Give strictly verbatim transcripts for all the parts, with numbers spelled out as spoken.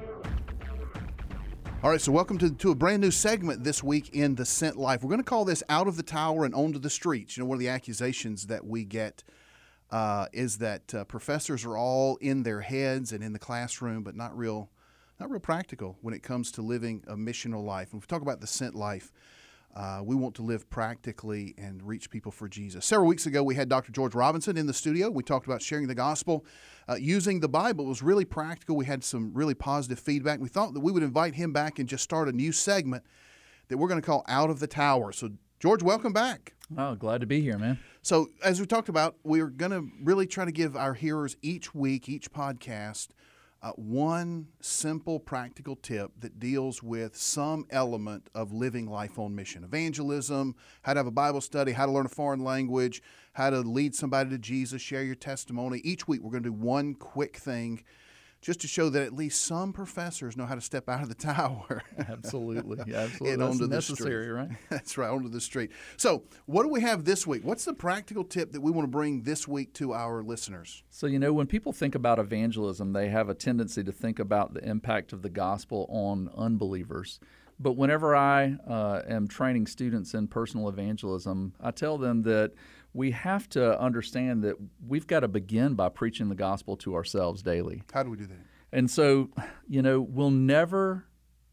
All right, so welcome to, to a brand new segment this week in The Sent Life. We're going to call this Out of the Tower and Onto the Streets. You know, one of the accusations that we get uh, is that uh, professors are all in their heads and in the classroom, but not real, not real practical when it comes to living a missional life. And if we talk about the Sent Life, uh, we want to live practically and reach people for Jesus. Several weeks ago, we had Doctor George Robinson in the studio. We talked about sharing the gospel uh, using the Bible. It was really practical. We had some really positive feedback. We thought that we would invite him back and just start a new segment that we're going to call Out of the Tower. So, George, welcome back. Oh, glad to be here, man. So, as we talked about, we're going to really try to give our hearers each week, each podcast, Uh, one simple practical tip that deals with some element of living life on mission. Evangelism, how to have a Bible study, how to learn a foreign language, how to lead somebody to Jesus, share your testimony. Each week we're going to do one quick thing just to show that at least some professors know how to step out of the tower. Absolutely. Yeah, absolutely. And That's onto necessary, the street. right? That's right, onto the street. So what do we have this week? What's the practical tip that we want to bring this week to our listeners? So, you know, when people think about evangelism, they have a tendency to think about the impact of the gospel on unbelievers. But whenever I uh, am training students in personal evangelism, I tell them that we have to understand that we've got to begin by preaching the gospel to ourselves daily. How do we do that? And so, you know, we'll never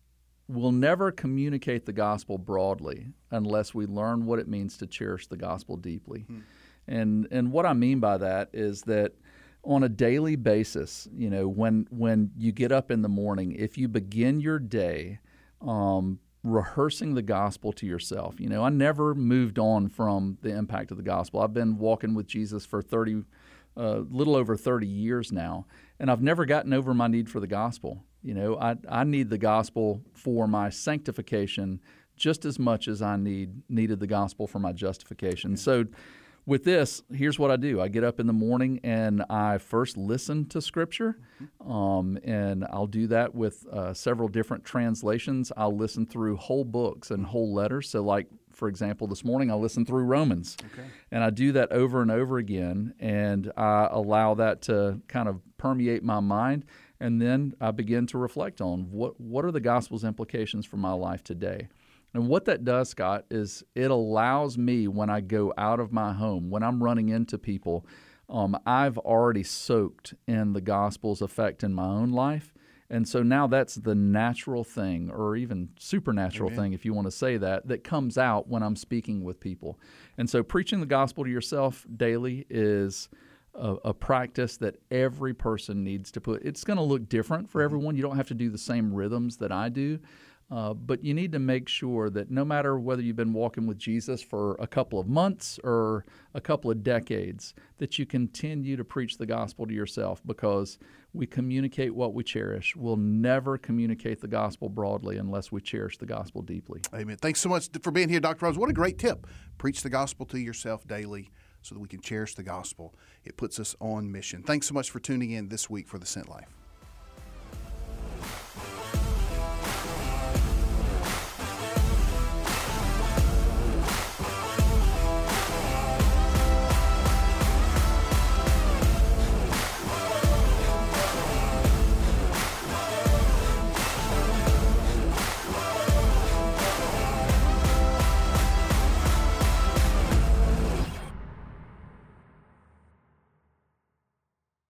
we'll never communicate the gospel broadly unless we learn what it means to cherish the gospel deeply. Hmm. And and what I mean by that is that on a daily basis, you know, when when you get up in the morning, if you begin your day um, rehearsing the gospel to yourself. You know, I never moved on from the impact of the gospel. I've been walking with Jesus for thirty, a uh, little over thirty years now, and I've never gotten over my need for the gospel. You know, I, I need the gospel for my sanctification just as much as I need needed the gospel for my justification. Okay. So with this, here's what I do. I get up in the morning and I first listen to Scripture, um, and I'll do that with uh, several different translations. I'll listen through whole books and whole letters. So like, for example, this morning I listened through Romans, okay. and I do that over and over again, and I allow that to kind of permeate my mind, and then I begin to reflect on what, what are the gospel's implications for my life today. And what that does, Scott, is it allows me when I go out of my home, when I'm running into people, um, I've already soaked in the gospel's effect in my own life. And so now that's the natural thing, or even supernatural Amen. Thing, if you want to say that, that comes out when I'm speaking with people. And so preaching the gospel to yourself daily is a, a practice that every person needs to put. It's going to look different for everyone. You don't have to do the same rhythms that I do. Uh, but you need to make sure that no matter whether you've been walking with Jesus for a couple of months or a couple of decades, that you continue to preach the gospel to yourself, because we communicate what we cherish. We'll never communicate the gospel broadly unless we cherish the gospel deeply. Amen. Thanks so much for being here, Doctor Robinson. What a great tip. Preach the gospel to yourself daily so that we can cherish the gospel. It puts us on mission. Thanks so much for tuning in this week for The Sent Life.